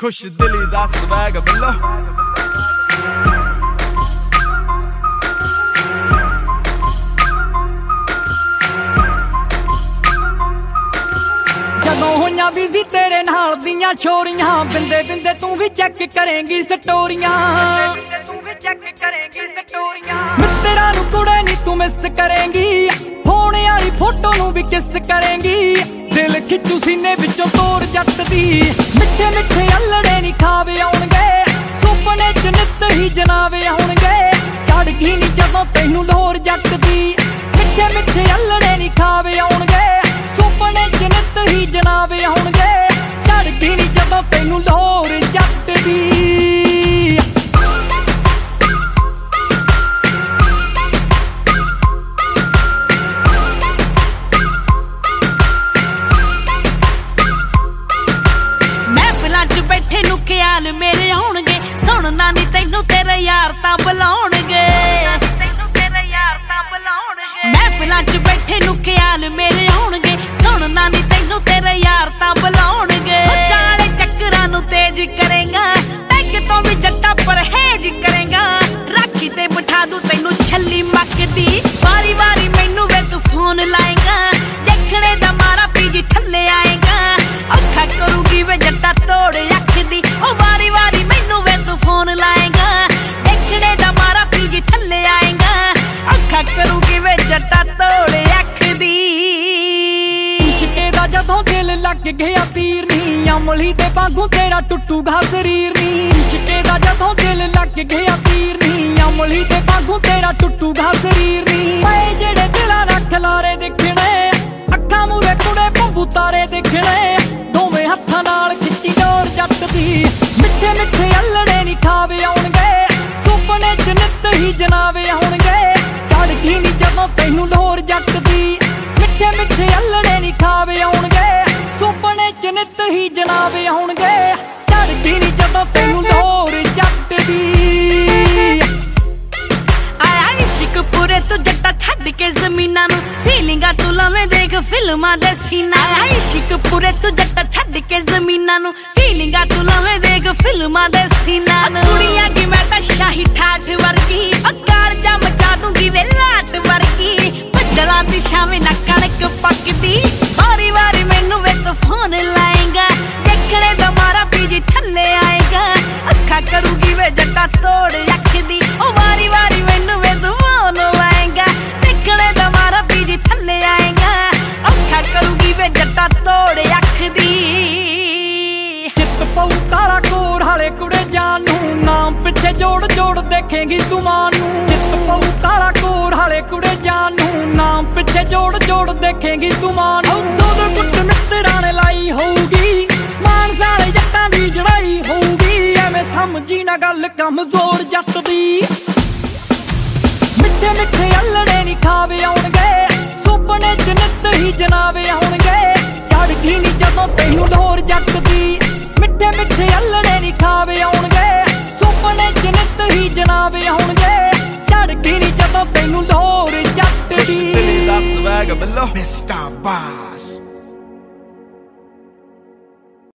खुश दिली दा स्वैग बिल्लो ਜਦੋਂ ਹੋਈਆਂ ਬਿਜ਼ੀ ਤੇਰੇ ਨਾਲ ਦੀਆਂ ਛੋਰੀਆਂ ਬਿੰਦੇ ਬਿੰਦੇ ਤੂੰ ਵੀ ਚੈੱਕ ਕਰੇਂਗੀ ਸਟੋਰੀਆਂ ਮਿੱਤਰਾਂ ਨੂੰ ਕੁੜੇ ਨੀ ਤੂੰ ਮਿਸ ਕਰੇਂਗੀ ਫੋਨ ਵਾਲੀ ਫੋਟੋ ਨੂੰ ਵੀ ਕਿਸ ਕਰੇਂਗੀ ਦਿਲ ਖਿੱਚੂ ਸੀਨੇ ਵਿੱਚੋਂ ਤੋੜ ਜੱਟ ਦੀ ਮਿੱਠੇ ਮਿੱਠੇ ਅਲੜੇ ਨੀ ਖਾਵੇ ਆਉਣਗੇ ਸੁਪਨੇ ਚ ਨਿੱਤ ਹੀ ਜਨਾਵੇ ਆਉਣਗੇ ਚੜ ਗਈ ਨੀ ਜਦੋਂ ਤੈਨੂੰ ਲੋਰ ਜੱਟ ਦੀ ਮਿੱਠੇ ਮਿੱਠੇ ਅਲੜੇ ਨੀ ਖਾਵੇ ਆਉਣਗੇ ਸੁਪਨੇ ਚ ਨਿੱਤ ਹੀ ਜਨਾਵੇ ਆਉਣਗੇ ਚੜ ਗਈ ਨੀ ਜਦੋਂ ਤੈਨੂੰ ਲੋਰ ਜੱਟ ਦੀ ਬੈਠੇ ਨੂੰ ਖਿਆਲ ਮੇਰੇ ਆਉਣਗੇ ਸੁਣਨਾ ਨੀ ਤੈਨੂੰ ਤੇਰੇ ਯਾਰ ਤਾਂ ਬੁਲਾਉਣਗੇ ਮਹਿਫਿਲਾਂ 'ਚ ਬੈਠੇ ਨੂੰ ਖਿਆਲ ਮੇਰੇ ਆਉਣਗੇ ਸੁਣਨਾ ਨੀ ਤੈਨੂੰ ਤੇਰੇ ਯਾਰ ਤਾਂ ਬੁਲਾਉਣਗੇ ਚਾਲੇ ਚੱਕਰਾਂ ਨੂੰ ਤੇਜ਼ ਕਰੇਗਾ ਪੈਗ ਤੋਂ ਵੀ ਜੱਟਾ ਪਰਹੇਜ ਕਰੇਗਾ ਰਾਖੀ ਤੇ ਬਿਠਾ ਦੂ ਤੈਨੂੰ ਛੱਲੀ ਮੱਕਦੀ ਵਾਰੀ ਵਾਰੀ ਮੈਨੂੰ ਵੇ ਤੂੰ ਫੋਨ ਲਾਏਗਾ ਦੇਖਣੇ ਦਾ ਮਾਰਾ ਪੀਜੀ ਥੱਲੇ ਆਏਗਾ ਅੱਖਾਂ ਕਰੂਗੀ ਵੇ ਜੱਟਾ ਤੋੜ ਅੱਖਦੀ ਉਹ ਵਾਰੀ ਵਾਰੀ ਮੈਨੂੰ ਵੇ ਤੂੰ ਫੋਨ ਲਾਏਗਾ ਦੇਖਣੇ ਦਾ ਮਾਰਾ ਪੀਜੀ ਥੱਲੇ ਆਏਗਾ ਅੱਖਾਂ ਕਰੂਗੀ ਵੇ ਜੱਟਾ ਤੋੜ ਅੱਖਦੀ ਇਸ਼ਕੇ ਦਾ ਜਦੋਂ ਦਿਲ ਲੱਗ ਗਿਆ ਤੀਰ ਨੀ ਅਮਲੀ ਦੇ ਵਾਂਗੂ ਤੇਰਾ ਟੁੱਟੂਗਾ ਸਰੀਰ ਨੀ ਇਸ਼ਕੇ ਦਾ ਜਦੋਂ ਦਿਲ ਲੱਗ ਗਿਆ ਤੀਰ ਨੀ ਅਮਲੀ ਦੇ ਵਾਂਗੂ ਤੇਰਾ ਟੁੱਟੂਗਾ ਸਰੀਰ ਨੀ ਓਏ ਜਿਹੜੇ ਦਿਲਾਂ ਰੱਖ ਲਾਰੇ ਦੇਖਣੇ ਅੱਖਾਂ ਮੂਰੇ ਕੁੜੇ ਬੰਬੂ ਤਾਰੇ ਦੇਖਣੇ ਦੋਵੇਂ ਹੱਥਾਂ ਨਾਲ ਖਿੱਚੀ ਡੋਰ ਜੱਟ ਦੀ ਮਿੱਠੇ ਮਿੱਠੇ ਅਲੜੇ ਨੀ ਖਾਵੇ ਆਉਣਗੇ ਸੁਪਨੇ ਚ ਨਿੱਤ ਹੀ ਜਨਾਵੇ ਆਉਣਗੇ ਚੜ ਗਈ ਨੀ ਜਦੋਂ ਤੈਨੂੰ ਲੋਰ ਜੱਟ ਦੀ ਮਿੱਠੇ ਮਿੱਠੇ ਅਲੜੇ ਨੀ ਖਾਵੇ ਆਉਣਗੇ ਸੁਪਨੇ ਚ ਨਿੱਤ ਹੀ ਜਨਾਵੇ ਆਉਣਗੇ ਚੜ ਗਈ ਨੀ ਜਦੋਂ ਤੈਨੂੰ ਲੋਰ ਜੱਟ ਦੀ ਆਇਆ ਇਸ਼ਕ ਪੂਰੇ ਤੂੰ ਜੱਟਾ ਛੱਡ ਕੇ ਜ਼ਮੀਨਾਂ ਨੂੰ ਫੀਲਿੰਗਾਂ ਤੂੰ ਲਵੇਂ ਦੇਖ ਫਿਲਮਾਂ ਦੇ ਸੀਨਾ ਆਇਆ ਇਸ਼ਕ ਪੂਰੇ ਤੂੰ ਜੱਟਾ ਛੱਡ ਕੇ ਜ਼ਮੀਨਾਂ ਨੂੰ ਫੀਲਿੰਗਾਂ ਤੂੰ ਲਵੇਂ ਦੇਖ ਫਿਲਮਾਂ ਦੇ ਸੀਨਾ ਕੁੜੀਆਂ ਕੀ ਮੈਂ ਤਾਂ ਸ਼ਾਹੀ ਠਾਠ ਵਰਗੀ ਅਕਾਲ ਜਾ ਮਚਾ ਦੂੰਗੀ ਵੇ ਲਾਟ ਵਰਗੀ ਬੱਦਲਾਂ ਦੀ ਛਾਵੇਂ ਨਾ ਕਣਕ ਪੱਕਦੀ ਵਾਰੀ ਵਾਰੀ ਮੈਨੂੰ ਵੇ ਤੂੰ ਫੋਨ ਲਾਏਗਾ ਦੇਖਣੇ ਦਾ ਮਾਰਾ ਪੀਜੀ ਥੱਲੇ ਆਏਗਾ ਅੱਖਾਂ ਕਰੂਗੀ ਵੇ ਜੱਟਾ ਤੋੜ ਅੱਖਦੀ ਉਹ ਵਾਰੀ ਵਾਰੀ ਮੈਨੂੰ ਵੇ ਤੂੰ ਫੋਨ ਲਾਏਗਾ ਦੇਖਣੇ ਦਾ ਮਾਰਾ ਪੀਜੀ ਥੱਲੇ ਆਏਗਾ ਅੱਖਾਂ ਕਰੂਗੀ ਵੇ ਜੱਟਾ ਤੋੜ ਅੱਖਦੀ ਚਿੱਤ ਪਊ ਕਾਲਾ ਕੋਰ ਹਾਲੇ ਕੁੜੇ ਜਾਨ ਨੂੰ ਨਾਮ ਪਿੱਛੇ ਜੋੜ ਜੋੜ ਦੇਖੇਂਗੀ ਤੂੰ ਮਾਂ ਨੂੰ ਚਿੱਤ ਪਊ ਕਾਲਾ ਕੋਰ ਹਾਲੇ ਕੁੜੇ ਜਾਨ ਨੂੰ ਨਾਮ ਪਿੱਛੇ ਜੋੜ ਜੋੜ ਦੇਖੇਂਗੀ ਤੂੰ ਮਾਂ ਨੂੰ ਦੋ ਗੁੱਟ ਮਿੱਤਰਾਂ ਨੇ ਲਾਈ ਹੋਊਗੀ ਮਾਨਸਾ ਵਾਲੇ ਜੱਟਾਂ ਦੀ ਜੜਾਈ ਹੋਊਗੀ ਐਵੇਂ ਸਮਝੀ ਨਾ ਗੱਲ ਕਮਜ਼ੋਰ ਜੱਟ ਦੀ ਮਿੱਠੇ ਮਿੱਠੇ ਅਲੜੇ ਨੀ ਖਾਵੇ ਆਉਣਗੇ ਸੁਪਨੇ ਚ ਨਿੱਤ ਹੀ ਜਨਾਵੇ ਆਉਣਗੇ ਚੜ ਗਈ ਨੀ ਜਦੋਂ ਤੈਨੂੰ ਲੋਰ ਜੱਟ ਦੀ ਮਿੱਠੇ ਮਿੱਠੇ ਅਲੜੇ ਨੀ ਖਾਵੇ ਆਉਣਗੇ ਸੁਪਨੇ ਚ ਨਿੱਤ ਹੀ ਜਨਾਵੇ ਆਉਣਗੇ ਚੜ ਗਈ ਨੀ ਜਦੋਂ ਤੈਨੂੰ ਲੋਰ ਜੱਟ ਦੀ खुश दिली दा स्वैग बिल्लो मिस्टर बाज